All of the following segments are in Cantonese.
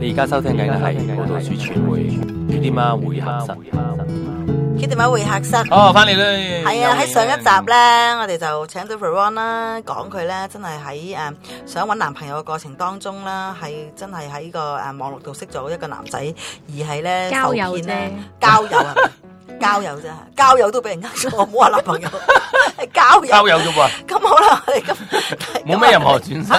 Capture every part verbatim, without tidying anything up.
你而家收聽緊嘅係報道處傳媒《點啊會客室》。 點啊會客室？ 哦，翻嚟啦！ 係啊，喺上一集咧，我哋就請到 Veron 啦，講佢咧真係喺誒想揾男朋友嘅過程當中啦，係真係喺個誒網絡度識咗一個男仔，而係咧交友啫， 交友係咪？交友啫，交友都俾人呃咗，唔好話男朋友，係交友。 交友啫喎。 咁好啦，我哋今冇咩任何轉身。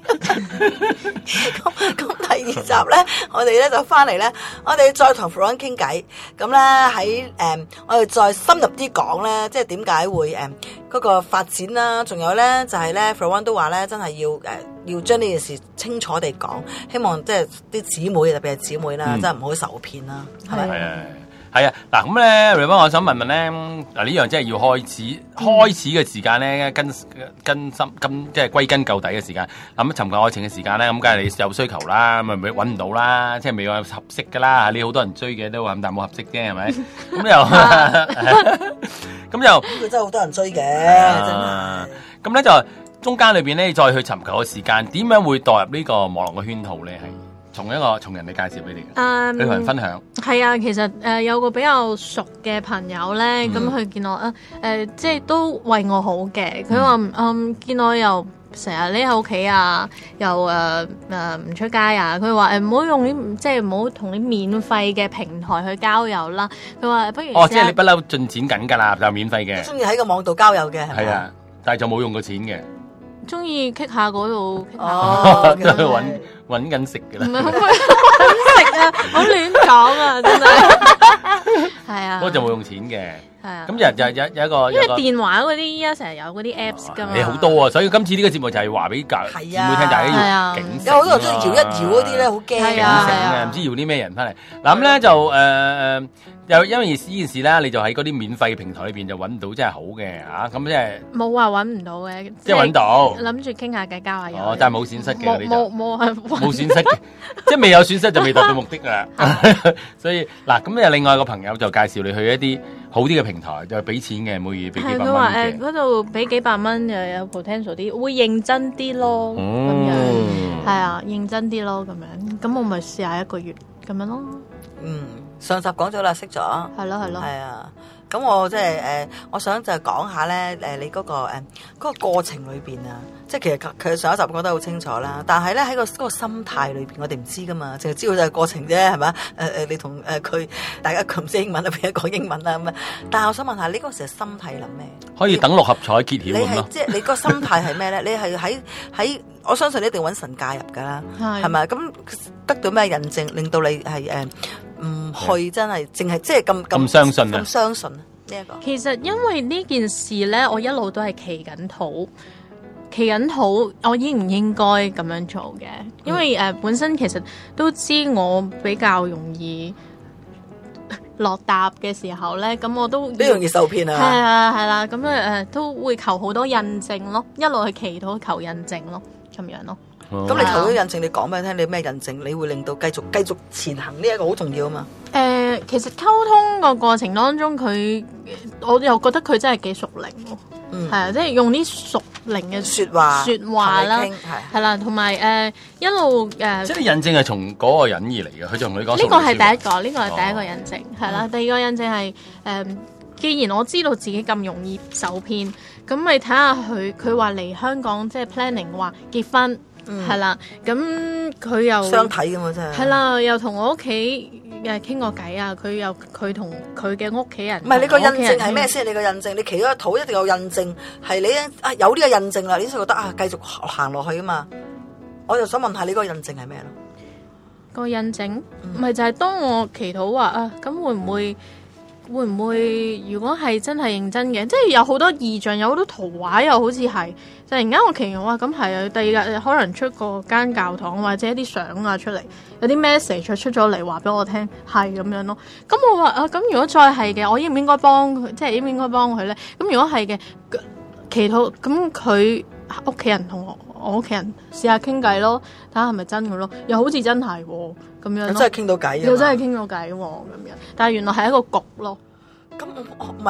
咁咁第二集咧，我哋咧就翻嚟咧，我哋再同 Veron 傾偈。咁咧喺誒，我哋再深入啲講咧，即係點解會誒嗰個發展啦？仲有咧就係咧 Veron 都話咧，真係要誒要將呢件事清楚地講，希望即係啲姊妹特別係姊妹啦，真係唔好受騙啦，係咪？ 係啊。係啊，嗱咁咧 Veron 我想問問咧，嗱呢樣真係要開始、嗯、開始嘅時間咧，根根深根即係歸根究底嘅時間。咁尋求愛情嘅時間咧，咁梗係你有需求啦，咪咪揾唔到啦，即係未有合適噶啦。你好多人追嘅都話咁，但係冇合適啫，係咪？咁又咁又呢個真係好多人追嘅，真係。 咁咧就中間裏邊咧，再去尋求嘅時間，點樣會墮入呢個網絡嘅圈套咧？係。從一個從人哋介紹俾你嘅，你同人分享。 係啊，其實誒、呃、有個比較熟嘅朋友咧，咁佢、嗯、見我啊誒、呃，即係都為我好嘅。佢話嗯見我又成日匿喺屋企啊，又誒誒唔出街啊。佢話誒唔好用啲即係唔好同啲免費嘅平台去交友啦。佢話不如哦，即係你不嬲進展緊㗎啦，就免費嘅。 中意喺個網度交友嘅係啊，但係就冇用過錢嘅。 中意 kick 下嗰度 kick 下， 哦，都係揾揾緊食嘅啦。 唔係揾食啊，好亂講啊，真係。係啊。 不過就冇用錢嘅。 係啊。 咁有有有有一個， 因為電話嗰啲依家成日有嗰啲 apps 㗎嘛。 你好多啊，所以今次呢個節目就係話俾教姊妹聽，大家要警醒。 有好多人中意搖一搖嗰啲咧，好驚。 係啊。 唔知搖啲咩人翻嚟。嗱咁咧就誒誒。又因為呢件事咧，你就喺嗰啲免費平台裏邊就揾到，真係好嘅嚇，咁即係冇話揾唔到嘅， 即係揾到， 諗住傾下偈交下友。 哦，但係冇損失嘅， 冇冇冇冇損失嘅，即係未有損失就未達到目的㗎。所以嗱，咁又另外一個朋友就介紹你去一啲好啲嘅平台，就俾錢嘅，每月俾幾百蚊嘅。 佢話誒嗰度俾幾百蚊又有 potential 啲，會認真啲咯，咁樣係啊，認真啲咯，咁樣咁我咪試下一個月咁樣咯。 嗯。上集講咗啦，識咗， 係咯係咯， 係啊。咁我即係誒，我想就係講下咧誒，你嗰、嗰個誒嗰、嗰個過程裏邊啊，即係其實佢上一集講得好清楚啦。但係咧喺個嗰個心態裏邊，我哋唔知噶嘛，淨係知道就係過程啫，係咪？誒、呃、誒，你同誒佢大家佢唔識英文啊，俾佢講英文啊咁啊。但係我想問下，你嗰時係心態諗咩？ 可以等六合彩揭曉咁咯。 即係你個心態係咩咧？你係喺喺我相信你一定揾神介入噶啦，係咪？咁得到咩印證，令到你係誒？唔去真係淨係即係咁咁相信啊！ 咁相信呢一個。 其實因為呢件事咧，我一路都係企緊肚，企緊肚，我應唔應該咁樣做嘅？因為誒、呃、本身其實都知我比較容易落搭嘅時候咧，咁我都都容易受騙啊！ 係啊係啦，咁誒誒都會求好多印證咯，一路去祈禱求印證咯，咁樣咯。 咁、哦、你求咗印證，你講俾佢聽，你咩印證？你會令到繼續繼續前行呢一個好重要啊嘛。 誒、呃，其實溝通個過程當中，佢我又覺得佢真係幾熟齡喎。嗯，係啊，即係用啲熟齡嘅説話説話啦，係啦，同埋誒一路誒。呃、 即係印證係從嗰個人而嚟嘅，佢就同你講。 呢個係第一個，呢、呢個係第一個印證，係啦、哦。第二個印證係誒、呃，既然我知道自己咁容易受騙，咁咪睇下佢，佢話嚟香港即係 planning 話結婚。係、嗯、啦，咁佢又相睇㗎嘛，真係係啦，又同我屋企誒傾過偈啊，佢又佢同佢嘅屋企人， 唔係你個印證係咩先？你個印證，你企咗個肚一定有印證，係你啊有呢個印證啦，你先覺得啊繼續行落去啊嘛。我就想問下你個印證係咩咯？ 個印證咪、嗯、就係當我祈禱話啊，咁會唔會？會唔會？如果係真係認真嘅，即係有好多意象，有好多圖畫，又好似係突然間我祈禱話咁係啊，第二日可能出個間教堂或者一啲相啊出嚟，有啲 message 出咗嚟話俾我聽，係咁樣咯。咁我話啊，咁如果再係嘅，我應唔應該幫佢？即係應唔應該幫佢咧？咁如果係嘅，祈禱咁佢屋企人同我我屋企人試下傾偈咯，睇下係咪真嘅咯？又好似真係喎。咁樣真係傾到偈， 又真係傾到偈喎，咁樣。但係原來係一個局咯。 咁我唔係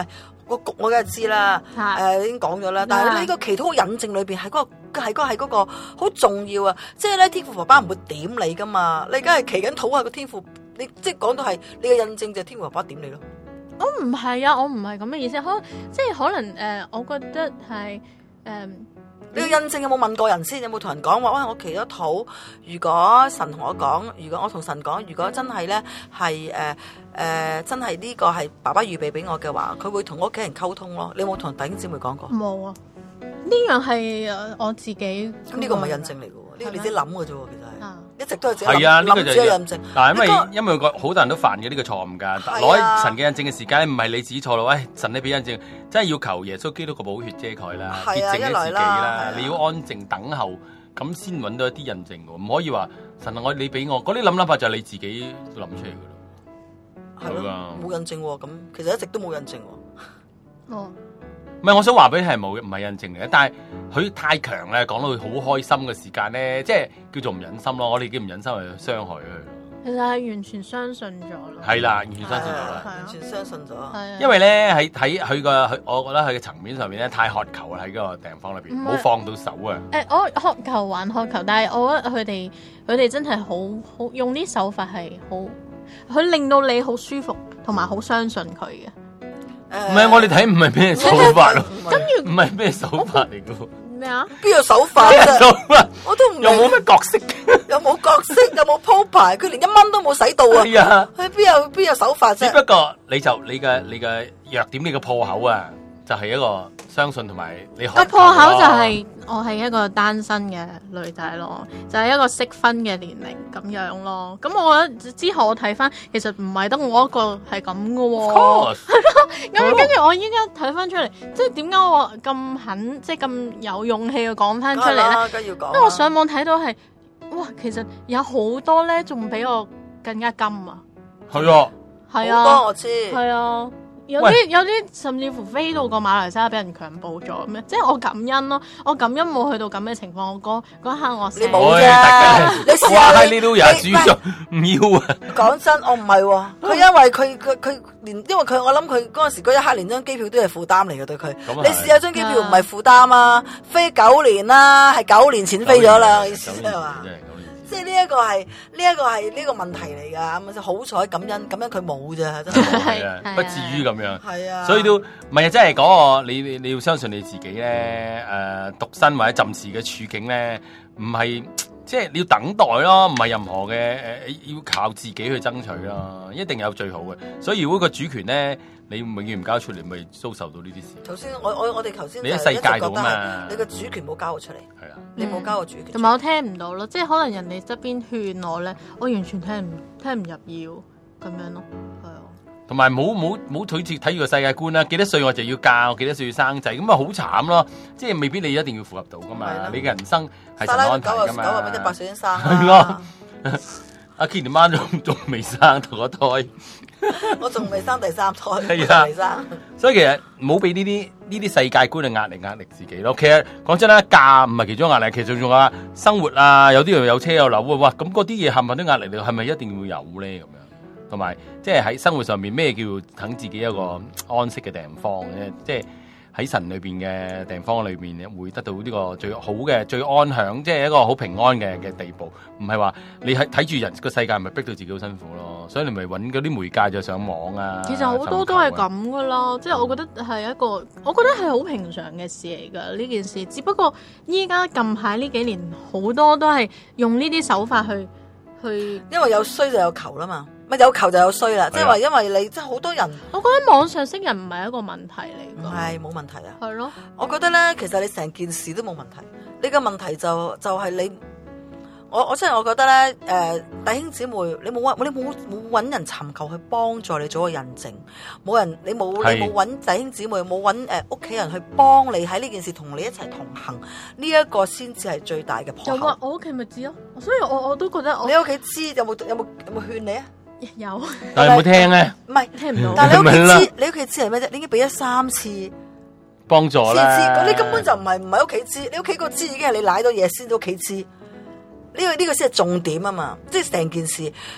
個局我梗係知啦，誒、 係呃、已經講咗啦。但係呢個祈禱嘅引證裏邊係嗰個係嗰個係嗰個好重要啊！即係咧，天父爸爸唔會點你噶嘛，你梗係祈緊禱啊個天父，你即係講到係你嘅印證就係天父爸爸點你咯。 我唔係啊，我唔係咁嘅意思，可即係可能誒、呃，我覺得係誒。呃你個印證有冇問過人先？有冇同人講話？喂，我祈咗禱，如果神同我講，如果我同神講，如果真係咧係誒誒，真係呢個係爸爸預備俾我嘅話，佢會同屋企人溝通咯。你有冇同弟兄姊妹講過？ 冇啊，呢樣係誒我自己。 咁呢個唔係印證嚟嘅喎，呢個你自己諗嘅啫喎，其實係。 啊一直都係自己係啊，呢、這個就係印證。 嗱，因為、 這個、 因為個好多人都犯嘅呢個錯誤㗎，攞、 啊、 神嘅印證嘅時間唔係你自己錯咯。喂，神你俾印證，真係要求耶穌基督個寶血遮蓋啦，潔淨咗自己啦。 啊、 你要安靜等候，咁先揾到一啲印證喎。唔可以話神我你俾我嗰啲諗諗法就係你自己諗出嚟㗎咯。 係咯，冇印證喎。咁其實一直都冇印證喎。 哦。 唔係，我想話俾你係冇，唔係印證嚟嘅。但係佢太強咧，講到佢好開心嘅時間咧，即係叫做唔忍心咯。我哋叫唔忍心去傷害佢。 其實係完全相信咗咯。 係啦，完全相信咗啦。 完全相信咗。係。 因為咧喺喺佢個，我覺得佢嘅層面上面咧太渴求啦，喺嗰個地方裏邊，冇放到手啊。 誒、欸，我渴求還渴求，但係我覺得佢哋佢哋真係好好用啲手法係好，佢令到你好舒服，同埋好相信佢嘅。 唔係，我哋睇唔係咩手法咯，跟住唔係咩手法嚟噶。 咩啊？ 邊有手法啫？ 手法我都唔又冇乜角色， 又冇角色，又冇鋪排，佢連一蚊都冇使到啊！ 係啊， 佢邊有邊有手法啫？ 只不過你就你嘅你嘅弱點，你嘅破口啊，就係、是、一個相信同埋你個破口就係、是、我係一個單身嘅女仔咯，就係、是、一個適婚嘅年齡咁樣咯。咁我覺得之後我睇翻，其實唔係得我一個係咁噶喎。係咯，咁跟住我依家睇翻出嚟，即係點解我咁肯，即係咁有勇氣去講翻出嚟咧？因為我上網睇到係，哇，其實有好多咧，仲比我更加金啊！ 係啊， 係啊， 好多我知， 係啊。有啲有啲甚至乎飛到個馬來西亞俾人強暴咗咁樣，即係我感恩咯，我感恩冇去到咁嘅情況。我嗰嗰一刻我你冇啫，你試下你都有主動唔要啊！ 講真，我唔係喎，佢因為佢佢佢連因為佢我諗佢嗰陣時嗰一刻連張機票都係負擔嚟嘅對佢。你試下張機票唔係負擔啊，飛九年啦，係九年前飛咗啦，意思係嘛？即係呢一個係呢一個係呢個問題嚟噶，咁好彩感恩感恩佢冇咋，真係不至於咁樣。 係啊， 所以都唔係啊，即係嗰個你你你要相信你自己咧，誒、呃，獨身或者暫時嘅處境咧，唔係即係你要等待咯，唔係任何嘅誒、呃，要靠自己去爭取咯，一定有最好嘅。所以如果個主權咧，你永遠唔交出嚟，咪遭受到呢啲事。頭先我我我哋頭先你喺世界度嘛， 你個主權冇交我出嚟，係啊，你冇交我主權。 同埋我聽唔到咯，即係可能人哋側邊勸我咧，我完全聽唔聽唔入要咁樣咯，係啊。同埋冇冇冇睇住睇住個世界觀啦，幾多歲我就要嫁，幾多歲要生仔，咁啊好慘咯。即係未必你一定要符合到噶嘛，你嘅人生係神安排噶嘛。九啊九啊，一百歲先生。係咯。阿 Kitty 媽仲仲未生頭個胎， 我仲未生第三胎， 係啊， 未生。 所以其實唔好俾呢啲呢啲世界觀嘅壓力壓力自己咯。其實講真啦，嫁唔係其中壓力，其實仲有生活啊，有啲人有車有樓啊，哇！咁嗰啲嘢冚唪唥都壓力，你係咪一定會有咧？咁樣同埋即係喺生活上面咩叫等自己一個安息嘅地方咧？即係。喺神裏邊嘅地方裏邊，會得到呢個最好嘅、最安享，即係一個好平安嘅嘅地步。唔係話你喺睇住人個世界，咪逼到自己好辛苦咯。所以你咪揾嗰啲媒介就上網啊。 其實好多都係咁噶啦，即係我覺得係一個，我覺得係好平常嘅事嚟噶呢件事。只不過依家近排呢幾年，好多都係用呢啲手法去去， 因為有需就有求啦嘛。咪有求就有衰啦，即係話因為你即係好多人， 我覺得網上識人唔係一個問題嚟， 唔係冇問題啊， 係咯， 我覺得咧，其實你成件事都冇問題，你個問題就就係你，我我真係我覺得咧，誒、呃、弟兄姊妹，你冇揾你冇冇揾人尋求去幫助你做個印證，冇人你冇你冇揾弟兄姊妹，冇揾誒屋企人去幫你喺呢件事同你一齊同行，呢、這、一個先至係最大嘅破口。 就話我屋企咪知咯，所以我我都覺得我你屋企知有冇有冇有冇勸你啊？ 有， 但係有冇聽咧？ 唔係聽唔到。 但係你屋企知，你屋企知係咩啫？你已經俾咗三次幫助啦。 你根本就唔係唔係屋企知，你屋企個知已經係你舐到嘢先，屋企知。呢個呢個先係重點啊嘛！即係成件事，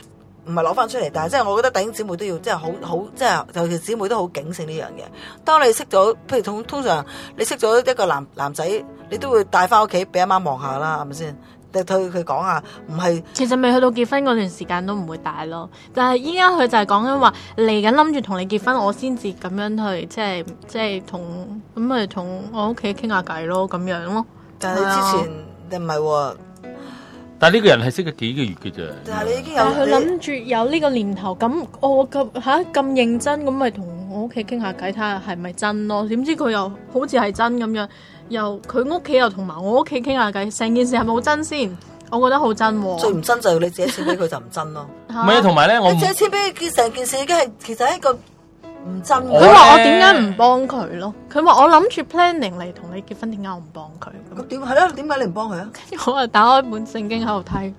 唔係攞翻出嚟，但係即係我覺得弟兄姊妹都要即係好好即係尤其姊妹都好警醒呢樣嘢。當你識咗，譬如通通常你識咗一個男男仔，你都會帶翻屋企俾阿媽望下啦，係咪先？對佢佢講下，唔係其實未去到結婚嗰段時間都唔會帶咯，但係依家佢就係講緊話嚟緊諗住同你結婚，我先至咁樣去即係即係同咁咪同我屋企傾下偈咯，咁樣咯。 但係你之前你唔係喎。 但係呢個人係識咗幾個月嘅啫。 但係你已經有但係佢諗住有呢個念頭，咁我咁嚇咁認真，咁咪同我屋企傾下偈，睇下係咪真咯？點知佢又好似係真咁樣，又佢屋企又同埋我屋企傾下偈，成件事係冇真先？我覺得好真喎。 最唔真就係你借錢俾佢就唔真咯。 唔係啊，同埋咧，我你借錢俾佢，成件事已經係其實係一個唔真嘅。 佢話我點解唔幫佢咯？佢話我諗住 planning 嚟同你結婚，點解我唔幫佢？ 咁點係咧？點解你唔幫佢啊？ 我啊打開本聖經喺度睇，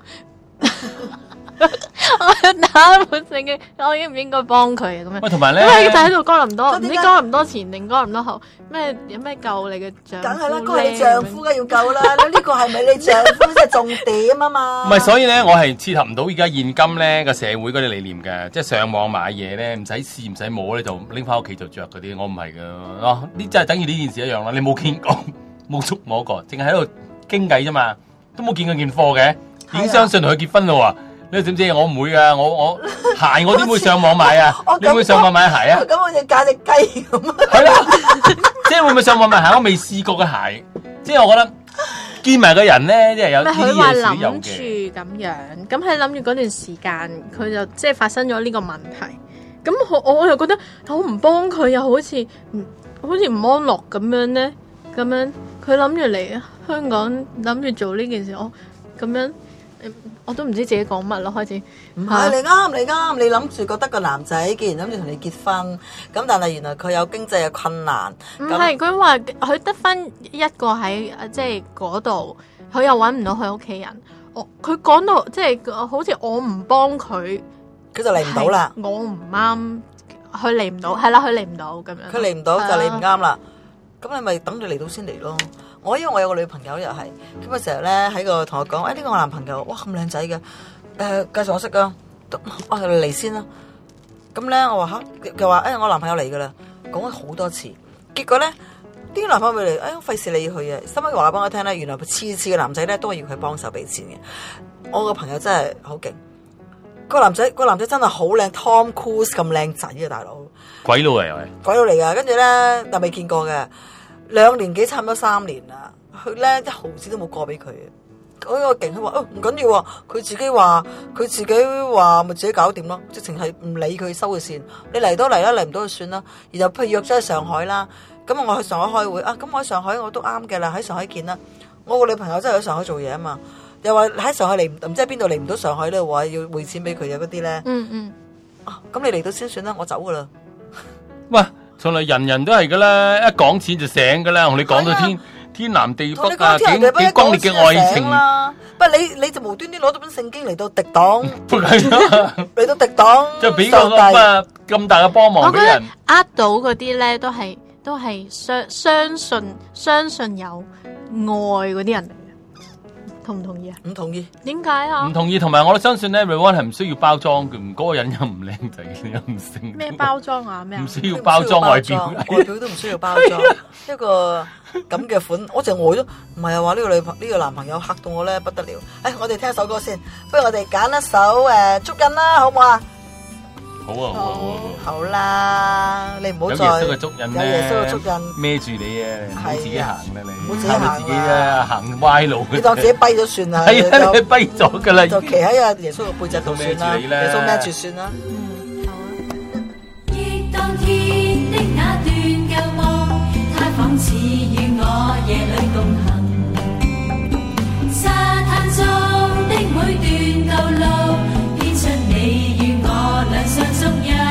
我打開本聖經，我應唔應該幫佢啊？咁樣。 喂，同埋咧， 因為就喺度哥林多，唔知咁點解哥林多前定哥林多後咩有咩救你嘅丈夫梗係啦， 咧嗰個係你丈夫梗係要救啦。呢個係咪你丈夫即係重點啊嘛？ 唔係，所以咧，我係切合唔到而家現今咧個社會嗰啲理念嘅，即係上網買嘢咧，唔使試唔使摸咧，就拎翻屋企就着嗰啲，我唔係噶。哦，呢真係等於呢件事一樣啦。你冇見過，冇觸摸過，淨係喺度傾偈啫嘛，都冇見過件貨嘅，已經相信同佢結婚咯喎。你知唔知？我唔會噶，我我鞋我點會上網買啊？你會上網買鞋啊？ 咁我就嫁隻雞咁啊！ 係啦，即係會唔會上網買鞋？我未試過嘅鞋，即係我覺得見埋個人咧，即係有呢啲佢話嘢少有諗嘅。 住咁樣，咁喺諗住嗰段時間，佢就即係發生咗呢個問題。咁我我又覺得我唔幫佢，又好似唔好似唔安樂咁樣咧。咁樣佢諗住嚟香港，諗住做呢件事，我咁樣。我都唔知自己講乜咯，開始唔係你啱，你啱，你諗住覺得個男仔既然諗住同你結婚，咁但係原來佢有經濟嘅困難。 唔係佢話佢得翻一個喺即係嗰度，佢又揾唔到佢屋企人。我佢講到即係好似我唔幫佢， 佢就嚟唔到啦。 我唔啱，佢嚟唔到，係啦，佢嚟唔到咁樣。 佢嚟唔到就你唔啱啦。咁你咪等佢嚟到先嚟咯。我因為我有個女朋友又係，咁啊成日咧喺個同我講，誒、哎、呢、這個我男朋友，哇咁靚仔嘅，誒、呃、介紹我識噶，我嚟先啦。咁咧我話吓，佢話誒我男朋友嚟噶啦，講咗好多次，結果咧呢、這個男朋友未嚟，誒費事你要去啊。收尾話俾我聽咧，原來次次嘅男仔咧都係要佢幫手俾錢嘅。我個朋友真係好勁，個男仔個男仔真係好靚 ，Tom Cruise 咁靚仔啊大佬， 鬼佬嚟係鬼佬嚟噶，跟住咧但未見過嘅。兩年幾差唔多三年啦，佢咧一毫子都冇過俾佢。嗰個勁，佢話哦唔緊要喎，佢自己話佢自己話咪自己搞掂咯，直情係唔理佢收嘅線。你嚟都嚟啦，嚟唔到就算啦。然後譬如約咗去上海啦，咁我去上海開會啊，咁我喺上海我都啱嘅啦，喺上海見啦。我個女朋友真係喺上海做嘢啊嘛，又話喺上海嚟唔知喺邊度嚟唔到上海咧，話要匯錢俾佢嘅嗰啲咧。 嗯嗯。 啊，咁你嚟到先算啦，我走噶啦。 喂，從來人人都係噶啦，一講錢就醒噶啦。同你講到天、啊、天南地北啊，幾幾轟烈嘅愛情啦。 不過你你就無端端攞咗本聖經嚟到敵擋， 嚟到敵擋， 就俾個咁咁大嘅幫忙俾人。 呃到嗰啲咧，都係都係相相信相信有愛嗰啲人嚟嘅，同唔同意啊？ 唔同意。 點解啊？ 唔同意，同埋我都相信咧 Raymond 係唔需要包裝嘅，唔、那、嗰個人又唔靚仔，又唔性。 咩包裝啊？咩？ 唔需要包裝外表， 外表都唔需要包裝。一個咁嘅款，我淨呆咗。唔係啊，話呢個女朋呢、這個男朋友嚇到我咧不得了。誒，我哋聽首歌先，不如我哋揀一首誒足印啦，好唔好啊？ 好啊，好啊，好啊， 好啦，你唔好再有耶穌嘅足印咧， 有耶穌嘅足印孭住你啊，唔好自己行啦你， 唔好自己行自己啊，行歪路。 你當自己跛咗算啦， 係啊，你跛咗噶啦， 就騎喺阿耶穌嘅背脊度算啦，耶穌孭住算啦。 嗯，好啊。 憶當天的那段舊夢，它仿似與我夜裏共行。沙灘中的每段舊路，編出你與我兩相蹤印。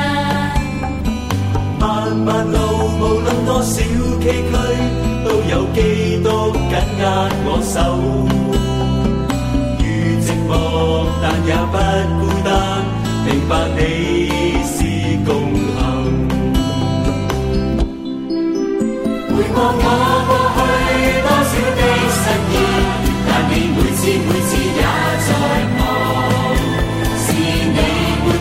漫漫路，無論多少崎嶇，都有基督緊握我手。如寂寞，但也不孤單，明白你是共行。回望我過去多少的失意，但你每次每次也在旁，是你。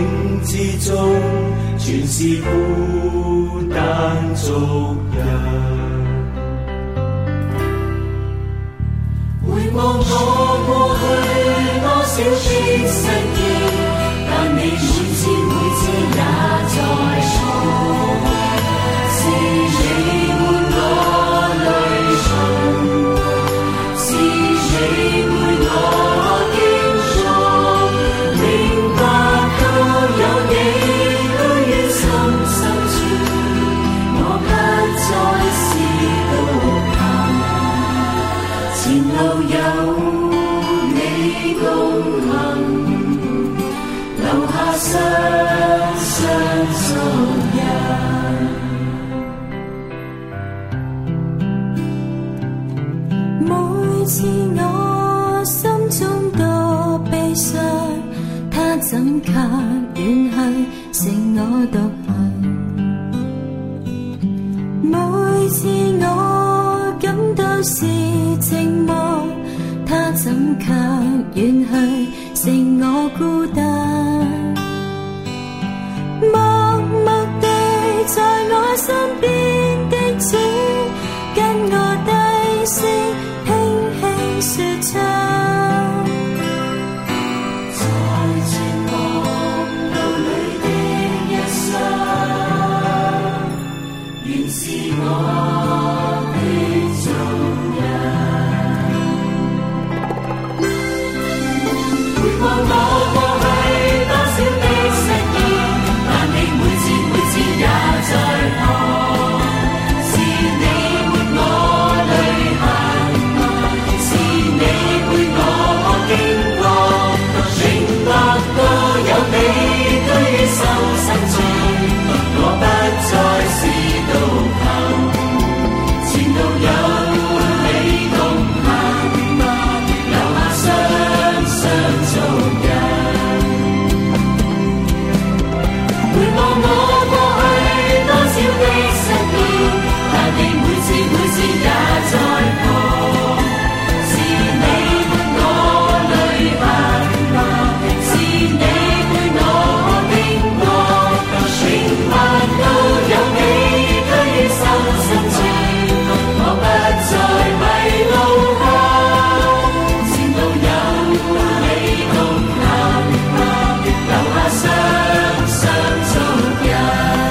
之中，全是孤單族人。回望我過去多少的失意，但你每次每次也在旁，是你伴我旅行，是你陪我經過，明白到有你居於心深處，我不再是獨行，前路有你共行，留下雙雙足印。 每次我心中多悲傷，他怎卻遠去，剩我獨行。每次我感到是寂寞，他怎卻遠去，剩我孤單。默默地在我身邊的主，跟我低聲輕輕說唱，在前望路裏的一生，原是我的做人。回望我過去多少的失意，但你每次每次也在旁，是你伴我旅行，是你陪我經過，明白到有你居於心深處，我不再是獨行，前路有你同行，留下雙雙足印。回望我過去多少的失意，但你每次每次也在旁，是你伴我旅行，是你陪我經過，明白到有你居於心深處，我不再迷路向，前路有你同行，留下雙雙足印。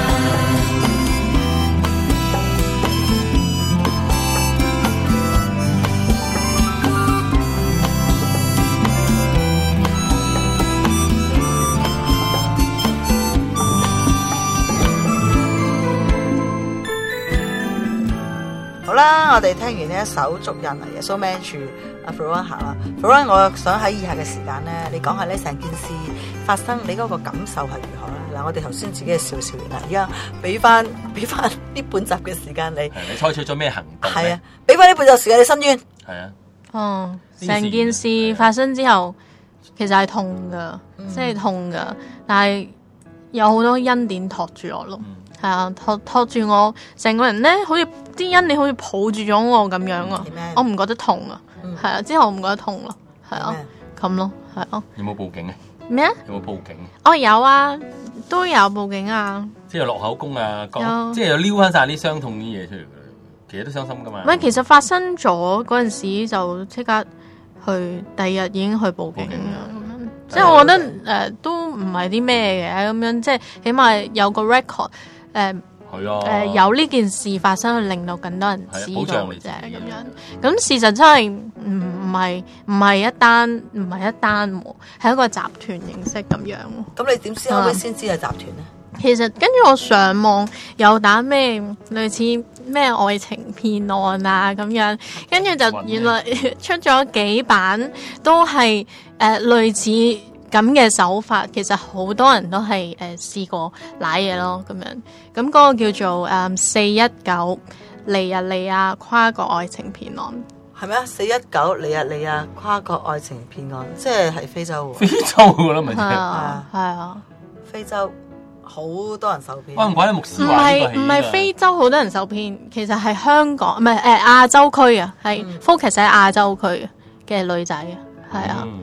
好啦，我哋聽完呢一首足印啊，耶穌 Man 處阿 Florence 行啦。Florence，我想喺以下嘅時間咧，你講下呢成件事發生，你嗰個感受係如何啦？嗱，我哋頭先自己嘅笑笑完啦，而家俾翻俾翻呢半集嘅時間你。 係你採取咗咩行動咧？ 係啊，俾翻呢半集時間你申冤。 係啊， 哦， 呢件事成件事發生之後，其實係痛噶， 嗯即係痛噶，但係有好多恩典托住我咯。 嗯係啊，托托住我，成個人咧，好似啲恩典好似抱住咗我咁樣啊 Amen， 我唔覺得痛啊， 嗯係啊，之後我唔覺得痛咯，係啊，咁咯，係啊， 有冇報警啊？ 咩啊？ 有冇報警？ 哦，有啊，都有報警啊， 即係落口供啊，講有即係又撩翻晒啲傷痛啲嘢出嚟，其實都傷心噶嘛。 唔係，其實發生咗嗰陣時就即刻去，第二日已經去報警報警啦，咁樣，即係我覺得誒、呃、都唔係啲咩嘅，咁樣即係起碼有個 record 誒、呃。 係啊， 誒、呃、有呢件事發生，去令到更多人知係啊保道啫， 障你自己咁樣。咁事實真係唔唔係唔係一單唔係一單喎，係一個集團形式咁樣。 咁你點先後尾先知係集團咧？ 其實跟住我上網有打咩類似咩愛情騙案啊咁樣，跟住就原來出咗幾版都係誒、呃、類似咁嘅手法，其實好多人都係誒、呃、試過瀨嘢咯咁樣。咁嗰個叫做誒四一九尼日利亞跨國愛情騙案。 係咩啊？四一九尼日利亞跨國愛情騙案，即係喺非洲喎。 非洲噶啦，咪即係係。 啊，係啊。 非洲好多人受騙。 哇！唔怪得牧師唔話呢個係唔係非洲好多人受騙，其實係香港唔係誒亞洲區啊，係 focus 喺亞洲區嘅女仔啊，係啊，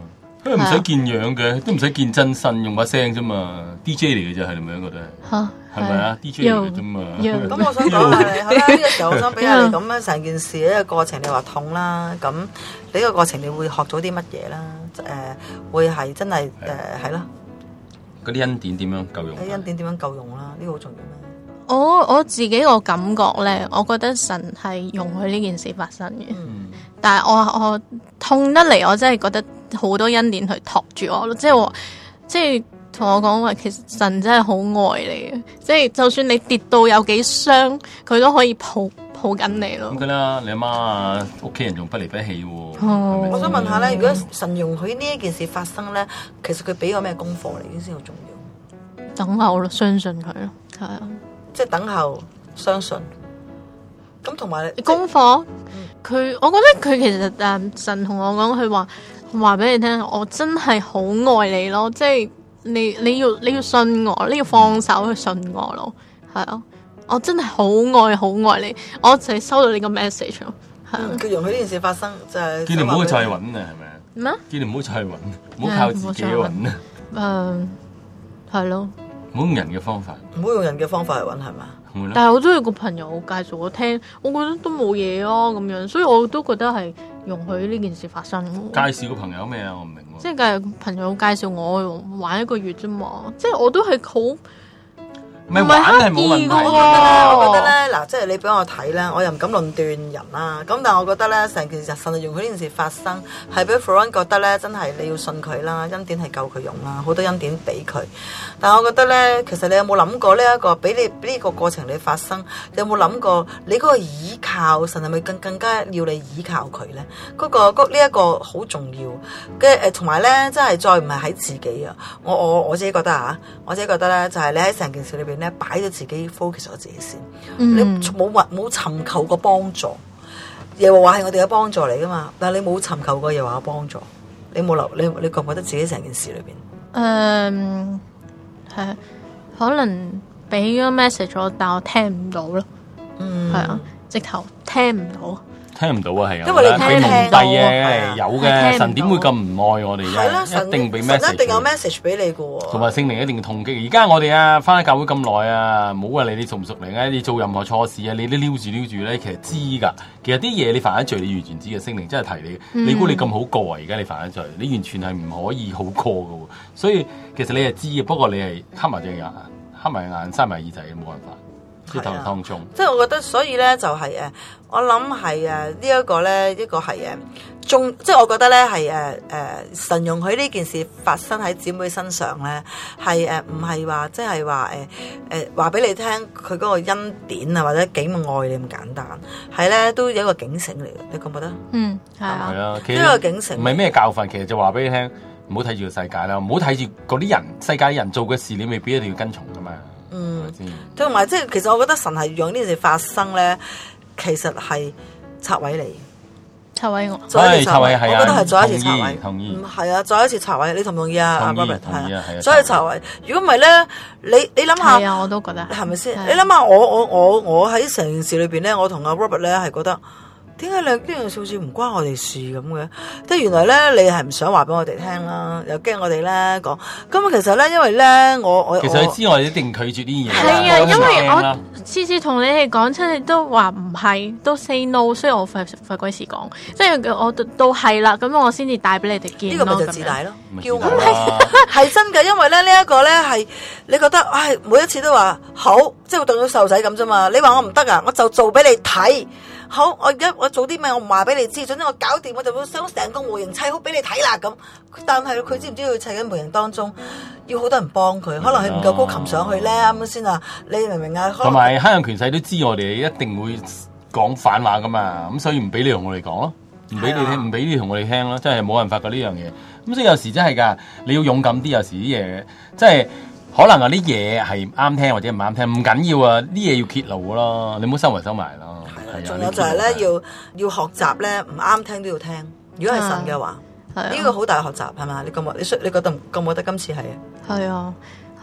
都唔使見樣嘅，都唔使見真身，用把聲啫嘛 ，D J 嚟嘅啫，係咪樣覺得係？ 嚇係咪啊？D J 嚟嘅啫嘛。 咁我想講下你，好啦，呢個時候我想俾下你咁樣成件事呢個過程，你話痛啦，咁你呢個過程你會學到啲乜嘢啦？誒、呃，會係真係誒係咯。 嗰啲恩典點樣夠用？ 啲恩典點樣夠用啦？呢個好重要咩？ 我我自己個感覺咧，我覺得神係容許呢件事發生嘅。 嗯、 但係我我痛得嚟，我真係覺得好多恩典去托住我咯。即係話，即係同我講話，其實神真係好愛你嘅。即係就算你跌到有幾傷，佢都可以抱抱緊你咯。 咁噶啦，你阿媽啊，屋企人仲不離不棄喎。 哦、 係咪我想問下咧，如果神容許呢一件事發生咧，其實佢俾個咩功課嚟先好重要？ 等候咯，相信佢咯，係啊。 即係等候，相信。咁同埋功課，佢、嗯、我覺得佢其實誒神同我講，佢話話俾你聽，我真係好愛你咯，即係你你要你要信我，你要放手去信我咯，係啊，我真係好愛好愛你，我就係收到你個 message 咯，係啊。 佢容許呢件事發生就係叫你唔好再揾啊，係咪啊？ 咩？ 叫你唔好再揾，唔好靠自己揾啊。 誒，係咯。 唔好用人嘅方法， 唔好用人嘅方法去揾，係嘛？ 但係我都有個朋友介紹我聽，我覺得都冇嘢咯咁樣，所以我都覺得係容許呢件事發生。 介紹個朋友咩啊？我唔明喎。 即係朋友介紹我玩一個月啫嘛，即係我都係好。 唔係玩係冇問題嘅， 我覺得咧，嗱，即係你俾我睇咧，我又唔敢論斷人啦。咁但係我覺得咧，成件事神容許呢件事發生，係俾 Florence 覺得咧，真係你要信佢啦，恩典係夠佢用啦，好多恩典俾佢。但係我覺得咧，其實你有冇諗過呢、這、一個俾你俾呢個過程你發生，你有冇諗過你嗰個倚靠神係咪更更加要你倚靠佢咧？嗰、那個呢一、這個好重要嘅誒，同埋咧，真係再唔係喺自己啊！我我我自己覺得啊，我自己覺得咧，就係、是、你喺成件事裏邊。咧擺咗自己 focus 咗自己先，嗯、你冇話冇尋求過幫助，耶和華係我哋嘅幫助嚟噶嘛？但係你冇尋求過耶和華嘅幫助，你冇留你你覺唔覺得自己成件事裏邊？誒、 嗯，係可能俾咗 message 我，但我聽唔到咯。嗯，係啊，直頭聽唔到。 聽唔到啊，係啊， 因為你聽唔到嘅，有嘅，神點會咁唔愛我哋啫？一定俾 message， 一定有 message 俾你嘅喎。 同埋聖靈一定要痛擊。而家我哋啊，翻喺教會咁耐啊，冇話你你熟唔熟靈啊？你做任何錯事啊，你都撩住撩住咧，其實知㗎。其實啲嘢你犯咗罪，你完全知嘅。聖靈真係提你，嗯、你估你咁好過啊？而家你犯咗罪，你完全係唔可以好過嘅喎。所以其實你係知嘅，不過你係黑埋隻眼，黑埋眼，閂埋耳仔，冇辦法。即係當中， 即係我覺得，所以咧就係、是、誒，我諗係誒呢一個咧，一個係誒中，即係我覺得咧係誒誒神容許呢件事發生喺姊妹身上咧，係誒唔係話即係話誒誒話俾你聽佢嗰個恩典啊，或者幾咁愛你咁簡單，係咧都有一個警醒嚟嘅，你覺唔覺得？嗯，係啊， 係啊， 呢個警醒唔係咩教訓，其實就話俾你聽，唔好睇住個世界啦，唔好睇住嗰啲人，世界啲人做嘅事，你未必一定要跟從噶嘛。 嗯，同埋即係其實我覺得神係讓呢件事發生咧，其實係拆毀你， 拆毀我， 再一次拆毀， 係啊， 我覺得係再一次拆毀， 同意， 係啊，再一次拆毀，你同唔同意啊？阿 Robert 係啊，係啊， 所以拆毀。如果唔係咧，你你諗下， 係啊，我都覺得係咪先？你諗下，我我我我喺成件事裏邊咧，我同阿 Robert 咧係覺得。點解你呢樣數字唔關我哋事咁嘅？即係原來咧，你係唔想話俾我哋聽啦，又驚我哋咧講。咁其實咧，因為咧，我我其實你知我哋一定拒絕啲嘢。 係啊，因為我次次同你哋講親，你都話唔係，都 say no，所以我費費鬼事講。即係我都係啦，咁我先至帶俾你哋見。 呢個咪就自大咯，驕傲係真嘅。因為咧呢一個咧係你覺得，唉，每一次都話好，即係當咗細路仔咁啫嘛。你話我唔得啊，我就做俾你睇。好，我而家我做啲咩？我唔話俾你知，總之我搞掂，我就會想成個模型砌好俾你睇啦咁。但係佢知唔知佢砌緊模型當中要好多人幫佢，可能佢唔夠高擒上去咧，啱啱先啊？你明唔明啊？ 同埋黑暗權勢都知我哋一定會講反話噶嘛，咁所以唔俾你同我哋講咯，唔俾你聽，唔俾你同我哋聽咯，真係冇辦法噶呢樣嘢。咁所以有時真係噶，你要勇敢啲。有時啲嘢即係可能啊啲嘢係啱聽或者唔啱聽，唔緊要啊，啲嘢要揭露咯，你唔好收埋收埋咯。 仲有就係咧，要要學習咧，唔啱聽都要聽。如果係神嘅話，呢個好大學習係嘛？你覺唔覺？你你覺得覺唔覺得今次係啊？ 係啊，係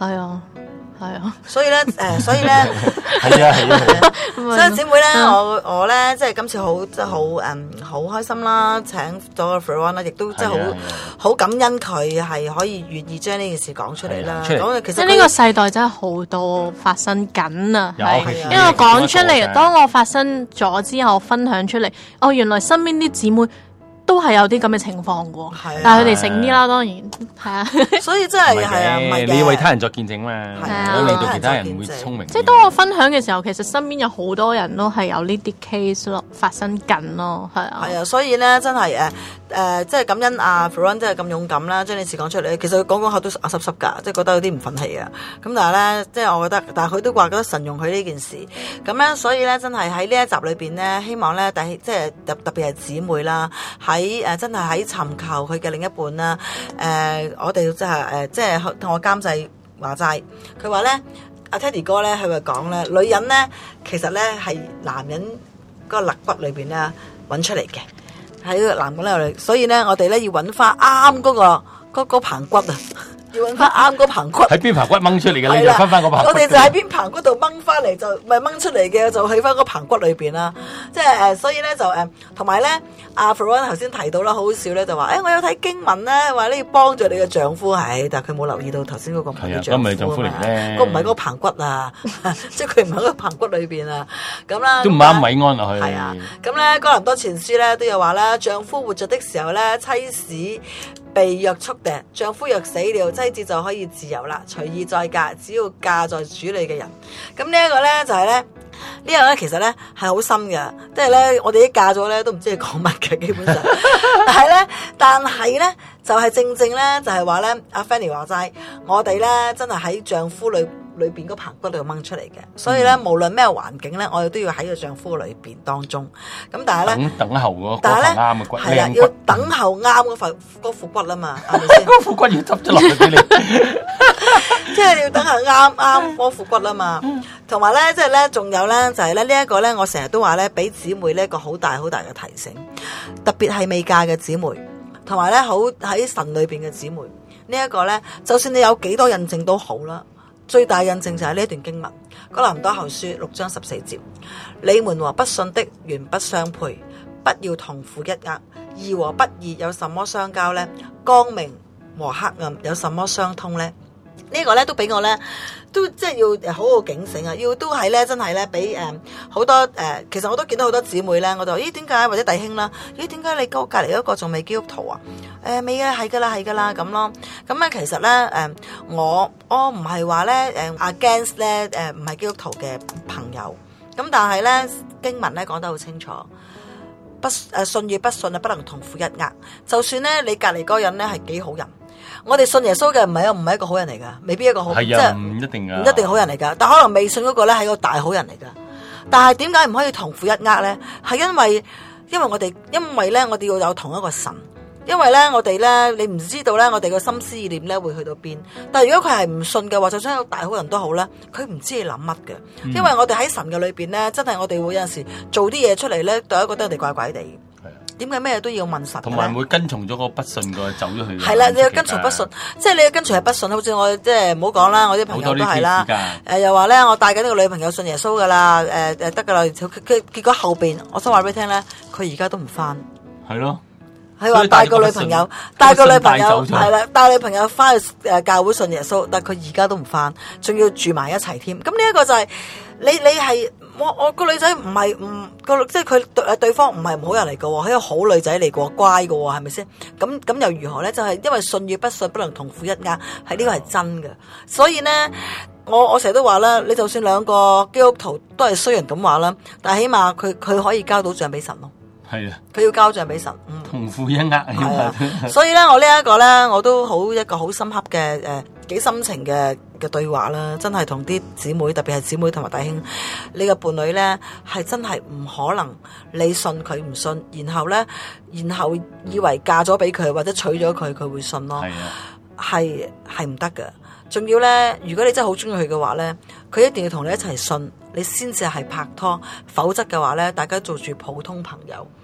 係啊，係啊， 所以咧誒，所以咧。 係啊係啊係啊， 所以姊妹咧，我我咧即係今次好即係好誒好開心啦，請咗個 Ferron 啦，亦都即係好好感恩佢係可以願意將呢件事講出嚟啦。講其實即係呢個世代真係好多發生緊啊， 有係其實因為我講出有嚟，當我發生咗之後分享出嚟，哦原來身邊啲姊妹都係有啲咁嘅情況嘅， 係啊但係佢哋醒啲啦，當然係啊。 所以真係係啊，唔係嘅你要為他人作見證嘛， 係啊會令到其他人會聰明。 即係當我分享嘅時候，其實身邊有好多人都係有呢啲 case 咯，發生緊咯，係啊。 係啊，所以咧真係誒誒，即係感恩阿 Ferron 真係咁勇敢啦，將呢事講出嚟。其實佢講講下都濕濕㗎，即係覺得有啲唔憤氣啊。咁但係咧，即係我覺得，但係佢都話覺得神用佢呢件事。咁咧，所以咧真係喺呢一集裏邊咧，希望咧第即係特特別係姊妹啦，喺誒、呃、真係喺尋求佢嘅另一半啦。誒、呃，我哋即係誒，即係同我監製話齋，佢話咧，阿 Teddy 哥咧，佢話講咧，女人咧其實咧係男人嗰個肋骨裏邊咧揾出嚟嘅。喺個男嘅咧，所以咧，我哋咧要揾翻啱嗰個嗰嗰棚骨啊，要揾翻啱嗰棚骨。 喺邊棚骨掹出嚟嘅，你就分翻嗰棚骨。 我哋就喺邊棚骨度掹翻嚟，就唔係掹出嚟嘅，就喺翻嗰棚骨裏邊啦。即係誒，所以咧就誒，同埋咧，阿 Ferron 頭先提到啦，好好笑咧，就話誒，我有睇經文咧，話你要幫助你嘅丈夫，係，但係佢冇留意到頭先嗰個唔係丈夫啊嘛， 咁唔係丈夫嚟咧， 嗰唔係嗰個棚骨啊，即係佢唔喺嗰個棚骨裏邊啊，咁啦， 都唔啱米安落去。 係啊，咁咧哥林多前書咧都有話啦，丈夫活着的時候咧，妻子被約束嘅，丈夫若死了，妻子就可以自由啦，隨意再嫁，只要嫁在主裏嘅人。咁呢一個咧就係、是、咧，呢個咧其實咧係好深嘅，即係咧我哋一嫁咗咧都唔知係講乜嘅基本上，但係咧，但係咧就係、是、正正咧就係話咧，阿 Fanny 話齋，我哋咧真係喺丈夫裏裏邊嗰棚骨度掹出嚟嘅，所以咧、嗯、無論咩環境咧，我哋都要喺個丈夫裏邊當中。咁但係咧， 等等候嗰但係咧啱嘅骨， 係啦， 骨要等候啱嗰塊嗰副骨啊嘛，係咪先？ 嗰副骨要執咗落去俾你， 即係你要等候啱啱嗰副骨啊嘛。同埋咧，即係咧，仲有咧，就係咧呢一個咧，我成日都話咧，俾姊妹呢一個好大好大嘅提醒，特別係未嫁嘅姊妹，同埋咧好喺神裏邊嘅姊妹，呢一個咧，就算你有幾多印證都好啦。最大印證就係呢一段經文，哥林多後書六章十四節，你們和不信的原不相配，不要同負一軛。義和不義有什麼相交呢？光明和黑暗有什麼相通呢？呢、這個咧都俾我咧，都即係要好好警醒啊！要都係咧，真係咧，俾誒好多誒、呃，其實我都見到好多姊妹咧，我就話咦點解或者弟兄啦，咦點解你隔隔離嗰個仲未基督徒啊？誒未啊，係噶啦，係噶啦咁咯。咁咧其實咧誒、呃，我我唔係話咧誒 against 咧誒唔係基督徒嘅朋友，咁但係咧經文咧講得好清楚。不誒信與不信啊，不能同負一軛。就算咧你隔離嗰個人咧係幾好人，我哋信耶穌嘅唔係唔係一個好人嚟噶，未必一個好， 係啊，唔一定啊， 唔一定好人嚟噶。但可能未信嗰個咧係個大好人嚟噶。但係點解唔可以同負一軛咧？係因為因為我哋因為咧我哋要有同一個神，因為咧我哋咧你唔知道咧我哋個心思意念咧會去到邊。但係如果佢係唔信嘅話，就算有大好人都好咧，佢唔知你諗乜嘅。嗯、因為我哋喺神嘅裏邊咧，真係我哋會有陣時做啲嘢出嚟咧，大家覺得人哋怪怪地。點解咩都要問神？ 同埋會跟從咗個不信個走咗去。 係啦，你要跟從不信，即係你要跟從係不信。好似我即係唔好講啦，我啲朋友都係啦。誒、呃、又話咧，我帶緊呢個女朋友信耶穌噶啦，誒誒得噶啦。佢佢結果後邊，我想話俾你聽咧，佢而家都唔翻。係咯。佢話帶個女朋友，帶個女朋友係啦，帶女朋友翻去誒教會信耶穌，但係佢而家都唔翻，仲要住埋一齊添。咁呢一個就係、是、你你係我我個女仔唔係唔個即係佢對對方唔係唔好人嚟嘅，係一個好女仔嚟嘅，乖嘅係咪先？咁咁又如何咧？就係、是、因為信與不信不能同負一軛，係呢個係真嘅。所以咧，我我成日都話啦，你就算兩個基督徒都係衰人咁話啦，但係起碼佢佢可以交到賬俾神咯。係啊，佢要交賬俾神，嗯、 同負一軛係啊。所以咧，我呢一個咧，我都好一個好深刻嘅誒，幾、呃、深情嘅嘅對話啦。真係同啲姊妹，特別係姊妹同埋弟兄，你嘅伴侶咧係真係唔可能你信佢唔信，然後咧，然後以為嫁咗俾佢或者娶咗佢，佢會信咯。係啊，係係唔得㗎。仲要咧，如果你真係好中意佢嘅話咧，佢一定要同你一齊信，你先至係拍拖。否則嘅話咧，大家做住普通朋友。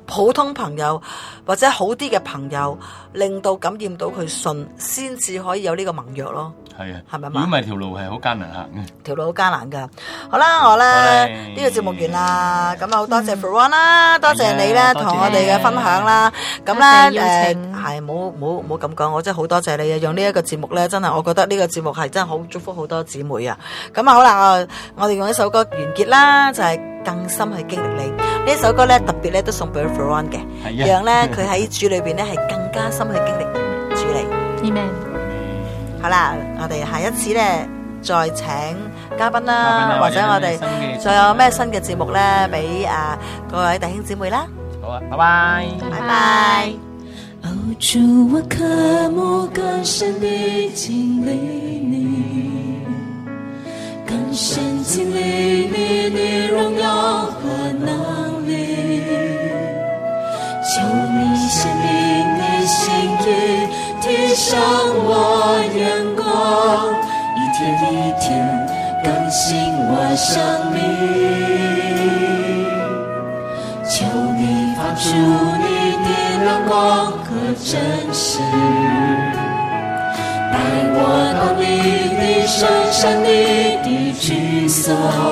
普通朋友或者好啲嘅朋友，令到感染到佢信，先至可以有呢個盟約咯。 係啊， 係咪嘛？ 如果唔係條路係好艱難行嘅。 條路好艱難㗎。好啦，我咧呢個節目完啦，咁啊好多謝 Veron 啦，多謝你咧同我哋嘅分享啦。咁咧誒係冇冇冇咁講，我真係好多謝你啊！用呢一個節目咧，真係我覺得呢個節目係真係好祝福好多姊妹啊！咁啊好啦，我哋用一首歌完結啦，就係更深去經歷你。呢一首歌咧特別咧都送俾 Veron 嘅，讓咧佢喺主裏邊咧係更加深去經歷主你。 Amen。 好啦，我哋下一次咧再請嘉賓啦，或者我哋再有咩新嘅節目咧，俾啊各位弟兄姊妹啦。 好啊，拜拜， 拜拜。 哦，主，我渴慕更深地經歷你，更深經歷你的榮耀和能力，求你顯明你心意，提升我眼光，一天一天更新我生命，求你發出你的亮光和真實，帶我到你的身上，你的居所，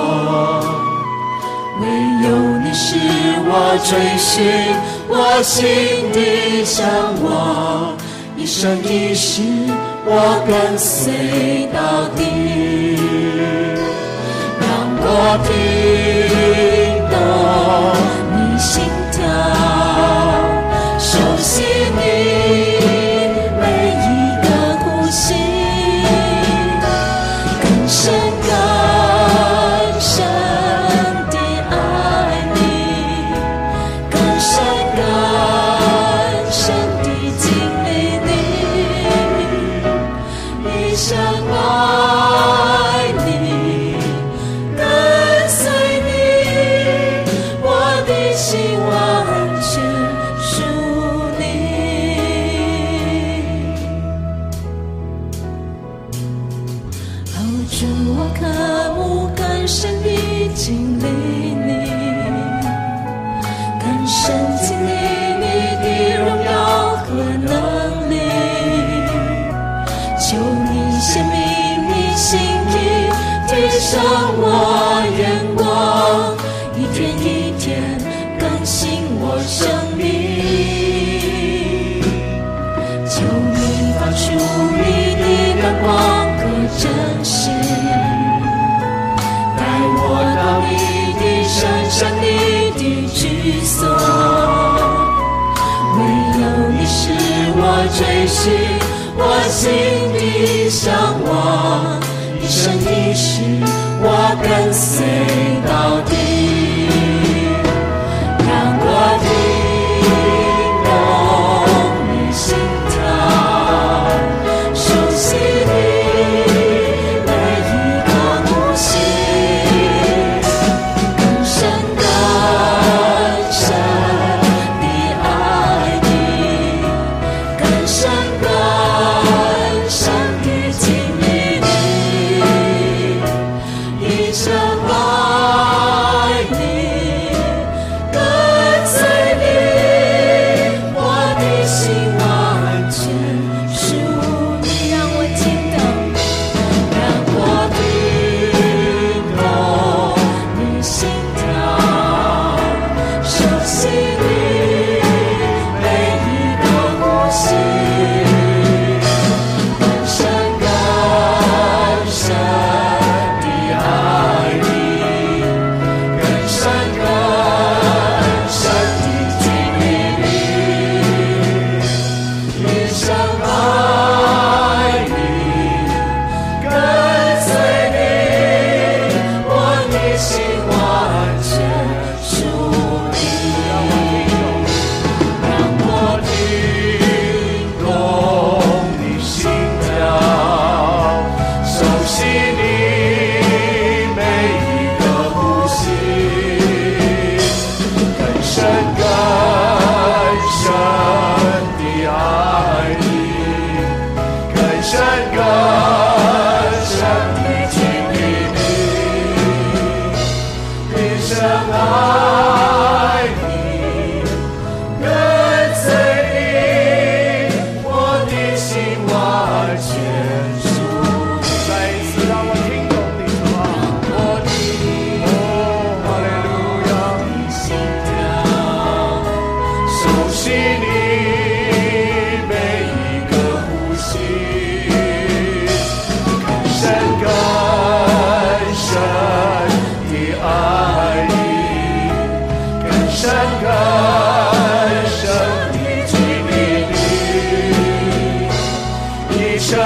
唯有你是我追尋我心的向往，一生一世我跟隨到底，讓我聽懂你心跳，熟悉你每一個呼吸，更深更深地愛你，更深更深地經歷你，一生愛你，跟隨你，我的心完全屬你。哦，主，我渴慕更深地經歷你，更深經歷你的榮耀和能力，求你顯明你心意，提升我眼光，一天一天更新我生命，求你發出你的亮光和真實，帶我到你的身上，你的居所，唯有你是我追尋我心的向往，一生一世我跟隨到底，讓我聽懂你心跳，熟悉你每一個呼吸，更深更深地愛你，更深更深地經歷你，一生愛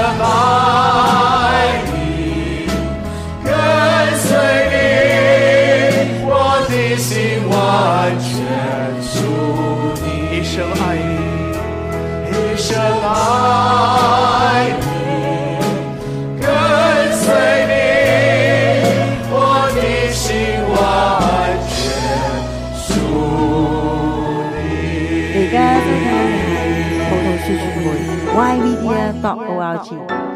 爱你，跟随你，我的心完全属你，一生爱你，一生爱你，跟随你，我的心完全属你。 而家收聽嘅係葡萄樹傳媒 Y Media dot O R G。